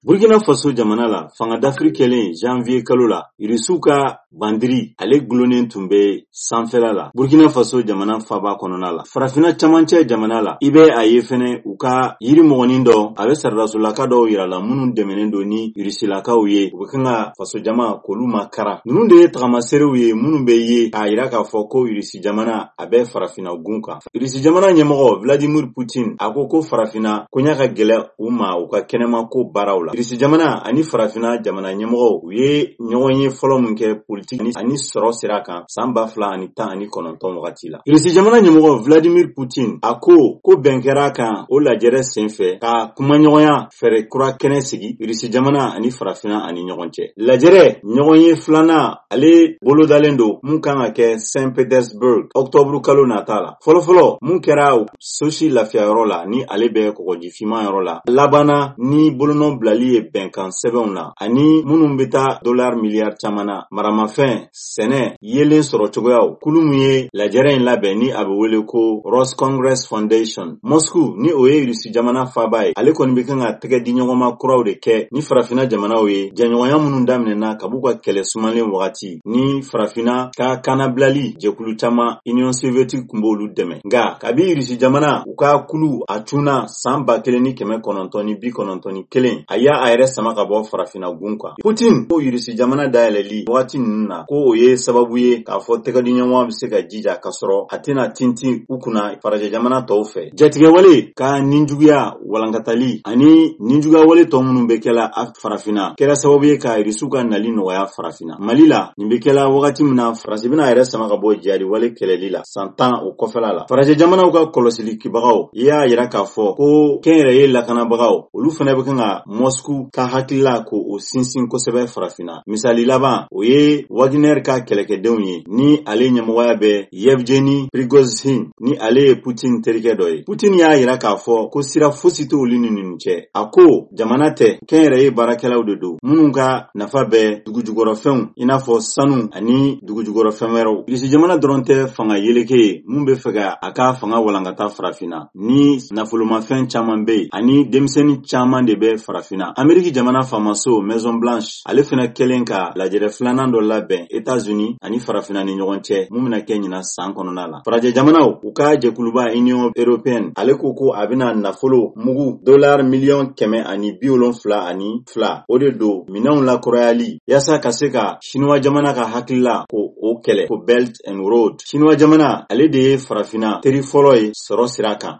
Burkina Faso jamana la fanga d'Afrique kelen janvier kalo la irisuka bandiri ale gulonen tumbe sanfɛla la Burkina Faso jamana faba kɔnɔna la farafina camancɛ jamana la ibe a ye fɛnɛ u ka yiri mɔgɔnin dɔ a bɛ saridasolaka dɔw yira la minnu dɛmɛnen don ni irisilakaw ye u bɛ kan ka faso jama k'olu makara ninnu de ye tagamaserew ye minnu bɛ ye a yira k'a fɔ ko irisi jamana a bɛ farafina gun kan irisi jamana ɲɛmɔgɔ Vladimir Putin a ko farafina koɲa ka gɛlɛ u ma u ka kɛnɛma ko baaraw la irisi jamana ani farafina jamana ɲɛmɔgɔ u ye ɲɔgɔn ye fɔlɔ min kɛ politique ani sɔrɔ sira kan san 2019 wagati la irisi jamana ɲɛmɔgɔ Vladimir Putin a ko bɛn kɛra kan o lajɛrɛ senfɛ ka kumaɲɔgɔnya fɛrɛ kura kɛnɛ sigi irisi jamana ani farafina ani ɲɔgɔn cɛ lajɛrɛ ɲɔgɔn ye filanan ale bolodalen don mun kan ka kɛ Saint Petersburg octobre kalo nata la fɔlɔfɔlɔ mun kɛra Sochi lafiyayɔrɔ la ni ale bɛ kɔgɔjifima yɔrɔ la labana ni bolonɔ bilali ye bɛnkan sɛbɛnw na ani minnu bɛ taa $1 miliyari caman na maramafɛn sɛnɛ yelen sɔrɔ cogoyaw kulu mun ye lajɛrɛ in labɛn ni a bɛ wele ko Rose Congress Foundation Moscow ni o ye irisi jamana faba ye ale kɔni bɛ kan ka tɛgɛ di ɲɔgɔnma kuraw de kɛ ni farafina jamanaw ye jɛɲɔgɔnya minnu daminɛna ka b'u ka kɛlɛ sumalen wagati ni farafina ka kanabilali jɛkulu caman Union Soviétique kun b'olu dɛmɛ nka kabi irisi jamana u ka kulu a cunna san 1991 a y'a a yɛrɛ sama ka bɔ farafina gun kan Putin ko irisi jamana dayɛlɛli wagati ninnu na ko o ye sababu ye k'a fɔ tɛgɛdiɲɔgɔn bɛ se ka jija ka sɔrɔ a tɛna tintin u kunna farajɛ jamana tɔw fɛ jatigɛwale ka ninjuguya walankatali ani ninjuguya wale tɔ minnu bɛ kɛla farafina kɛra sababu ye ka irisiw ka nali nɔgɔya farafina Mali la nin bɛ kɛla wagati min na Faransi bɛna a yɛrɛ sama ka bɔ jihadi wale kɛlɛli la san 10 o kɔfɛla la farajɛ jamanaw ka kɔlɔsili kibagaw i y'a yira k'a fɔ ko kɛnyɛrɛye lakanabagaw olu fana bɛ kan ka Moscou ka hakilila ko o sinsin kosɛbɛ farafina misali laban o ye Wagner ka kɛlɛkɛdenw ye ni ale ɲɛmɔgɔya bɛ Yevgeny Prigozhin ni ale ye Putin terikɛ dɔ ye Putin y'a yira k'a fɔ ko sira fosi tɛ olu ni ninnu cɛ a ko jamana tɛ kɛnyɛrɛye baarakɛlaw de don minnu ka nafa bɛ dugujukɔrɔfɛnw i n'a fɔ sanu ani dugujukɔrɔfɛn wɛrɛw irisi jamana dɔrɔn tɛ fanga yeleke ye mun bɛ fɛ ka a ka fanga walankata farafina ni nafolomafɛn caman bɛ yen ani denmisɛnnin caman de bɛ farafina Ameriki jamana faamaso Maison Blanche ale fana kɛlen ka lajɛrɛ filanan dɔ labɛn États-Unis ani farafina ni ɲɔgɔn cɛ mun bɛna kɛ ɲina san kɔnɔna la farajɛ jamanaw u ka jɛkuluba Union Européenne ale ko a bɛna nafolo mugu $172 o de don minɛnw lakɔrɔyali yasa ka se ka Chinois jamana ka hakilila ko o kɛlɛ ko Belt and Road Chinois jamana ale de ye farafina teri fɔlɔ ye sɔrɔ sira kan